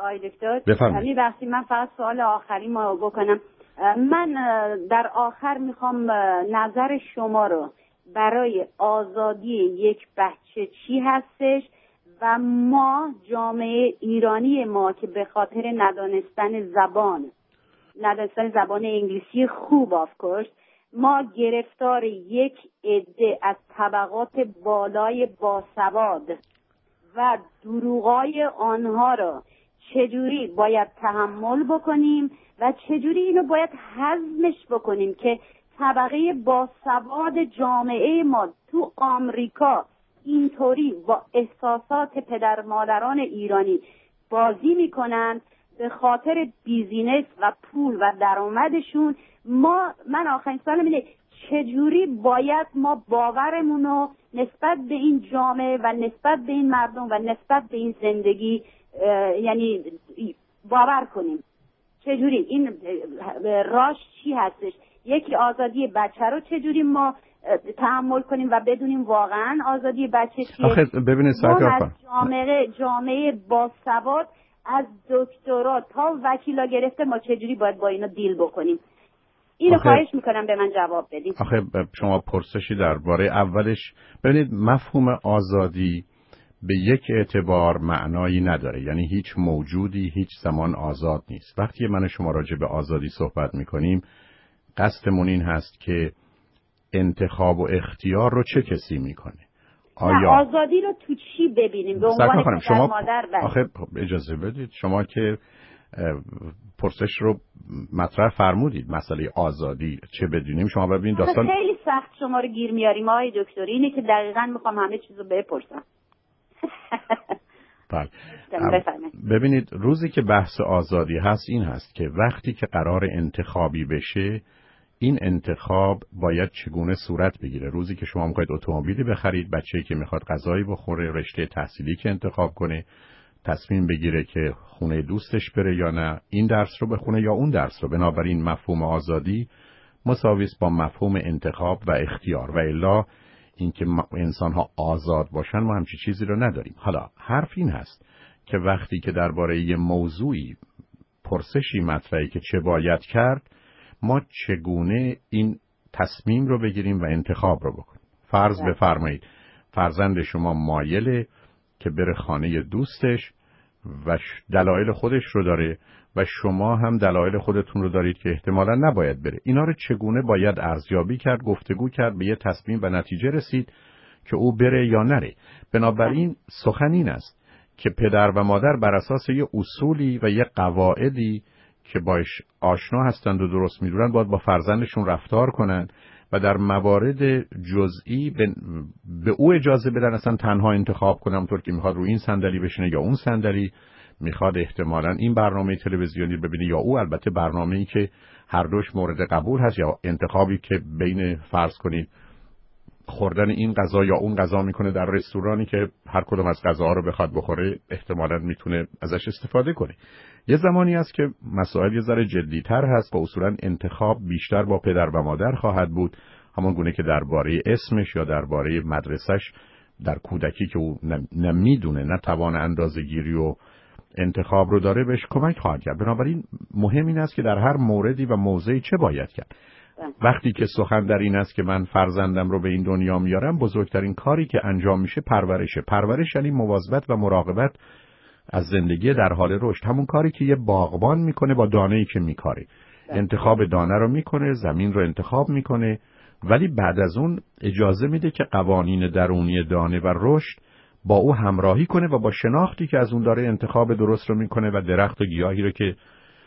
آقای دکتر. بفرمایید. وقتی من فقط سوال آخری ما بکنم، من در آخر میخوام نظر شما رو برای آزادی یک بچه چی هستش و ما جامعه ایرانی ما که به خاطر ندانستن زبان انگلیسی خوب آفکورس ما گرفتار یک عده از طبقات بالای باسواد و دروغای آنها را چجوری باید تحمل بکنیم و چجوری اینو باید هضمش بکنیم که طبقه باسواد جامعه ما تو آمریکا اینطوری با احساسات پدر مادران ایرانی بازی میکنن به خاطر بیزینس و پول و درآمدشون. من آخرین سوالم اینه چجوری باید ما باورمون رو نسبت به این جامعه و نسبت به این مردم و نسبت به این زندگی یعنی باور کنیم؟ چجوری این راش چی هستش؟ یکی آزادی بچه رو چجوری ما تحمل کنیم و بدونیم واقعا آزادی بچه چیه؟ آخه ببینید جامعه باسواد از دکترا تا وکیلا گرفته ما چجوری باید با اینا دیل بکنیم؟ اینو خواهش میکنم به من جواب بدید. آخه شما پرسشی درباره اولش، ببینید مفهوم آزادی به یک اعتبار معنایی نداره، یعنی هیچ موجودی هیچ زمان آزاد نیست. وقتی من و شما راجع به آزادی صحبت میکنیم قصدمون این هست که انتخاب و اختیار رو چه کسی میکنه؟ آیا آزادی رو تو چی ببینیم به عنوان پدر مادر؟ آخه اجازه بدید، شما که پرسش رو مطرح فرمودید مسئله آزادی چه بدونیم، شما ببینید داستان خیلی سخت شما رو گیر میاریم آقای دکتر، اینه که دقیقاً میخوام همه چیزو بپرسم. بله. ببینید روزی که بحث آزادی هست این هست که وقتی که قرار انتخابی بشه این انتخاب باید چگونه صورت بگیره. روزی که شما میخواید اتومبیلی بخرید، بچه‌ای که میخواد غذایی بخوره، رشته تحصیلی که انتخاب کنه، تصمیم بگیره که خونه دوستش بره یا نه، این درس رو بخونه یا اون درس رو. بنابراین مفهوم آزادی مساوی است با مفهوم انتخاب و اختیار، و الا اینکه انسان ها آزاد باشن ما همچین چیزی رو نداریم. حالا حرف این هست که وقتی که درباره یه موضوعی پرسشی مطرحه که چه باید کرد، ما چگونه این تصمیم رو بگیریم و انتخاب رو بکنیم. فرض بفرمایید فرزند شما مایله که بره خانه دوستش و دلایل خودش رو داره و شما هم دلایل خودتون رو دارید که احتمالاً نباید بره. اینا رو چگونه باید ارزیابی کرد، گفتگو کرد، به یه تصمیم و نتیجه رسید که او بره یا نره. بنابراین سخن این است که پدر و مادر بر اساس یه اصولی و یه قواعدی که باش آشنا هستند و درست میدونن باید با فرزندشون رفتار کنن و در موارد جزئی به او اجازه بدن اصلا تنها انتخاب کنه، اونطور که میخواد رو این صندلی بشینه یا اون صندلی، میخواد احتمالاً این برنامه تلویزیونی ببینه یا او، البته برنامه‌ای که هر دوش مورد قبول هست، یا انتخابی که بین فرض کنید خوردن این غذا یا اون غذا میکنه در رستورانی که هر کدوم از غذاها رو بخواد بخوره احتمالاً میتونه ازش استفاده کنه. یه زمانی هست که مسائل یه ذره جدی‌تر هست و اصولاً انتخاب بیشتر با پدر و مادر خواهد بود، همون گونه که درباره اسمش یا درباره مدرسش در کودکی که او نمیدونه، نه توان اندازه‌گیری و انتخاب رو داره، بهش کمک خواهد کرد. بنابراین مهم این است که در هر موردی و موضعی چه باید کرد. وقتی که سخن در این است که من فرزندم رو به این دنیا میارم، بزرگترین کاری که انجام میشه پرورشه. پرورش یعنی مواظبت و مراقبت از زندگی در حال رشد، همون کاری که یه باغبان میکنه با دانه‌ای که میکاره. انتخاب دانه رو میکنه، زمین رو انتخاب میکنه، ولی بعد از اون اجازه میده که قوانین درونی دانه و رشد با او همراهی کنه و با شناختی که از اون داره انتخاب درست رو میکنه و درخت و گیاهی رو که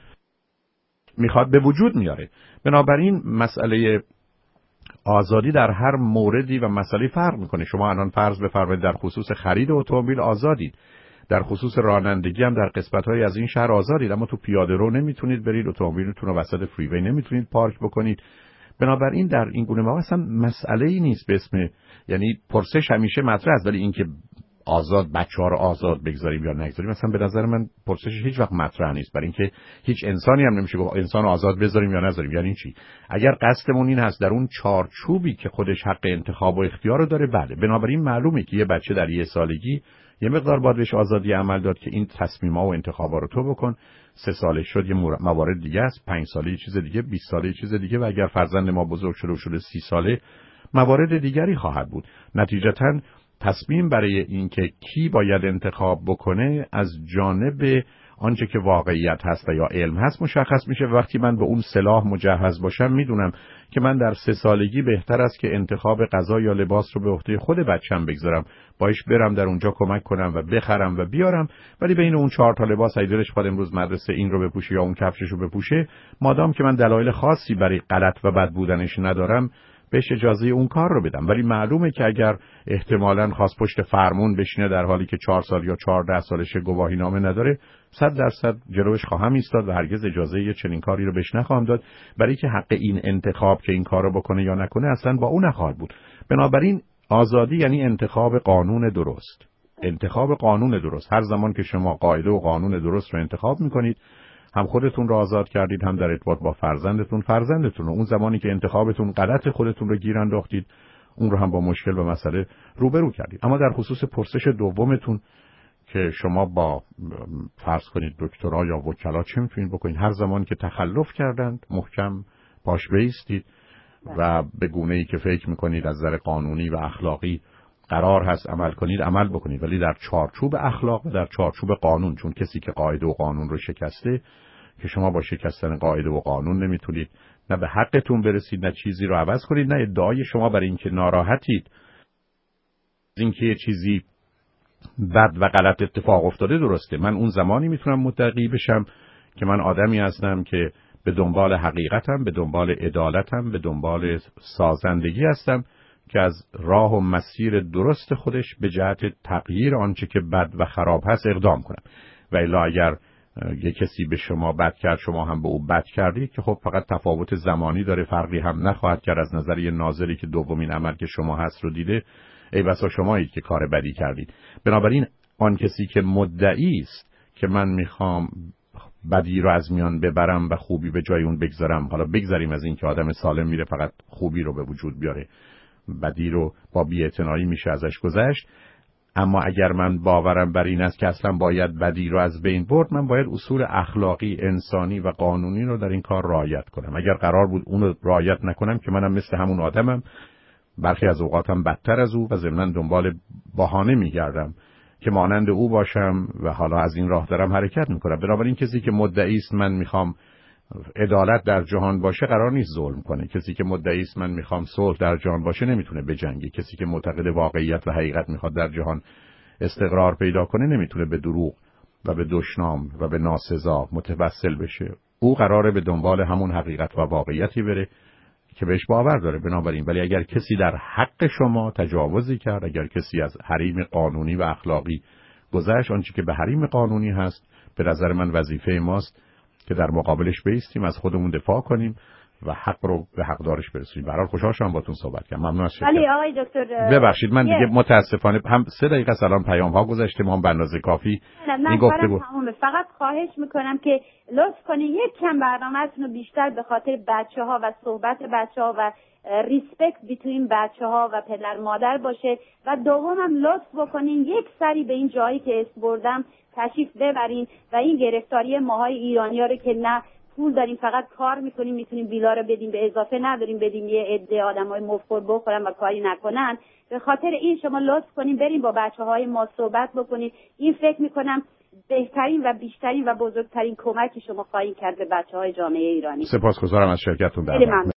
میخواد به وجود میاره. بنابراین مسئله آزادی در هر موردی و مسئله فرق میکنه. شما الان فرض بفرمایید در خصوص خرید اتومبیل آزادید، در خصوص رانندگی هم در قسمت‌های از این شهر آزادید، اما تو پیاده رو نمیتونید برید، اتومبیلتون رو وسط فریوی نمیتونید پارک بکنید. بنابراین در این گونه موارد اصلا مسئله‌ای نیست به اسم، یعنی پرسش همیشه مطرح است، ولی اینکه آزاد بچه‌ها رو آزاد بگذاریم یا نگذاریم مثلا به نظر من پرسش هیچ وقت مطرح نیست، برای اینکه هیچ انسانی هم نمیشه گفت انسان آزاد بذاریم یا نذاریم. یعنی چی؟ اگر قصدمون این هست در اون چارچوبی که خودش حق انتخاب و اختیار رو داره، بله. بنابراین معلومه که یه بچه در 1 سالگی یه مقدار باید بهش آزادی عمل داد که این تصمیم‌ها و انتخابا رو تو بکن. 3 ساله شد یه موارد دیگه است، 5 ساله یه چیز دیگه، 20 ساله یه چیز دیگه، و اگر فرزند ما بزرگ شده و شده 30 ساله موارد دیگری خواهد بود. نتیجتاً تصمیم برای اینکه کی باید انتخاب بکنه از جانب آنچه که واقعیت هست یا علم هست مشخص میشه. وقتی من به اون سلاح مجهز باشم میدونم که من در 3 سالگی بهتر است که انتخاب غذا یا لباس رو به عهده خود بچم بگذارم، باش برم در اونجا کمک کنم و بخرم و بیارم، ولی بین اون 4 تا لباس اگه دلش خواد امروز مدرسه این رو بپوشه یا اون کفشش رو بپوشه، مادام که من دلایل خاصی برای غلط و بد بودنش ندارم بهش اجازه اون کار رو بدم. ولی معلومه که اگر احتمالاً خواست پشت فرمون بشینه در حالی که 4 سال یا 14 سالشه گواهی نامه نداره، 100% جلوش خواهم ایستاد و هرگز اجازه یه چنین کاری رو بهش نخواهم داد، برای که حق این انتخاب که این کارو بکنه یا نکنه اصلا با اون نخواهد بود. بنابراین آزادی یعنی انتخاب قانون درست. انتخاب قانون درست. هر زمان که شما قاعده و قانون درست رو انتخاب میکنید، هم خودتون رو آزاد کردید، هم در ارتباط با فرزندتون رو. اون زمانی که انتخابتون غلط خودتون رو گیر انداختید، اون رو هم با مشکل و مسئله روبرو کردید. اما در خصوص پرسش دومتون که شما با فرض کنید دکترا یا وکلا چه میتونید بکنید، هر زمان که تخلف کردند محکم پاش بایستید و به گونه‌ای که فکر میکنید از نظر قانونی و اخلاقی قرار هست عمل کنید عمل بکنید، ولی در چارچوب اخلاق و در چارچوب قانون. چون کسی که قاعده و قانون رو شکسته، که شما با شکستن قاعده و قانون نمیتونید نه به حقتون برسید نه چیزی رو عوض کنید، نه ادعای شما برای اینکه ناراحتید اینکه یه چیزی بد و غلط اتفاق افتاده درسته. من اون زمانی میتونم مدعی بشم که من آدمی هستم که به دنبال حقیقتم، به دنبال عدالتم، به دنبال سازندگی هستم که از راه و مسیر درست خودش به جهت تغییر آنچه که بد و خراب هست اقدام کنم. و الا اگر یک کسی به شما بد کرد شما هم به او بد کردید، که خب فقط تفاوت زمانی داره، فرقی هم نخواهد کرد. از نظر یه ناظری که دومین عمل که شما هست رو دیده، ای بسا شمایید که کار بدی کردید. بنابراین آن کسی که مدعی است که من میخوام بدی رو از میان ببرم و خوبی به جای اون بگذارم، حالا بگذاریم از این که آدم سالم میره فقط خوبی رو به وجود بیاره، بدی رو با بی‌اعتنایی میشه ازش گذشت. اما اگر من باورم بر این است که اصلا باید بدی رو از بین برد، من باید اصول اخلاقی، انسانی و قانونی رو در این کار رعایت کنم. اگر قرار بود اون رو رعایت نکنم که منم مثل همون آدمم، برخی از اوقاتم بدتر از او و ضمناً دنبال بهانه میگردم که مانند او باشم و حالا از این راه دارم حرکت میکنم. بنابراین کسی که مدعی است من میخوام عدالت در جهان باشه قرار نیست ظلم کنه. کسی که مدعی است من میخوام صلح در جهان باشه نمیتونه بجنگه. کسی که معتقد واقعیت و حقیقت میخواد در جهان استقرار پیدا کنه نمیتونه به دروغ و به دشنام و به ناسزا متوسل بشه. او قراره به دنبال همون حقیقت و واقعیتی بره که بهش باور داره. بنابراین ولی اگر کسی در حق شما تجاوزی کرد، اگر کسی از حریم قانونی و اخلاقی گذشت، آنچه که به حریم قانونی هست به نظر من وظیفه ماست که در مقابلش بایستیم، از خودمون دفاع کنیم و حق رو به حقدارش برسونیم. به هر حال خوشحال شدم باهاتون صحبت کردم. ممنون از شرکت. ولی آقای دکتر ببخشید من دیگه متاسفانه هم 3 دقیقه الان پیام ها گذشته، ما هم به اندازه کافی این گفتگو. فقط خواهش میکنم که لطف کنید یک کم برنامه‌تون رو بیشتر به خاطر بچه‌ها و صحبت بچه‌ها و ریسپکت بیتوین بچه‌ها و پدر مادر باشه، و دومم لطف بکنین یک سری به این جایی که اسم بردم تشریف ببرین و این گرفتاری ماهای ایرانی‌ها رو که نه پول داریم فقط کار میکنیم میتونیم بیلا رو بدیم به اضافه نداریم بدیم یه عده آدمای مفخور بخورن و کاری نکنن، به خاطر این شما لطف کنین بریم با بچه‌های ما صحبت بکنید. این فکر میکنم بهترین و بیشترین و بزرگترین کمکی شما خواهید کرد به بچه‌های جامعه ایرانی. سپاسگزارم از شرکتتون.